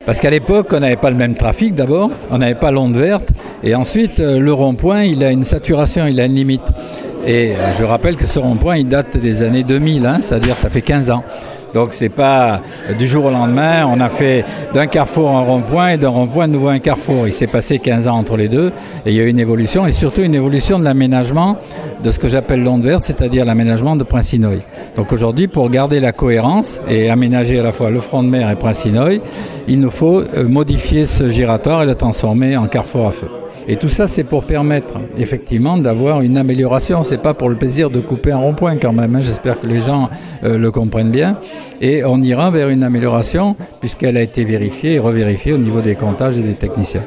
Parce qu'à l'époque, on n'avait pas le même trafic d'abord, on n'avait pas l'onde verte, et ensuite, le rond-point, il a une saturation, il a une limite. Et je rappelle que ce rond-point, il date des années 2000, c'est-à-dire ça fait 15 ans. Donc c'est pas du jour au lendemain, on a fait d'un carrefour un rond-point et d'un rond-point de nouveau un carrefour. Il s'est passé 15 ans entre les deux et il y a eu une évolution et surtout une évolution de l'aménagement de ce que j'appelle l'onde verte, c'est-à-dire l'aménagement de Prince-Inouï. Donc aujourd'hui, pour garder la cohérence et aménager à la fois le front de mer et Prince-Inouï, il nous faut modifier ce giratoire et le transformer en carrefour à feu. Et tout ça, c'est pour permettre effectivement d'avoir une amélioration. C'est pas pour le plaisir de couper un rond-point quand même. J'espère que les gens le comprennent bien. Et on ira vers une amélioration puisqu'elle a été vérifiée et revérifiée au niveau des comptages et des techniciens.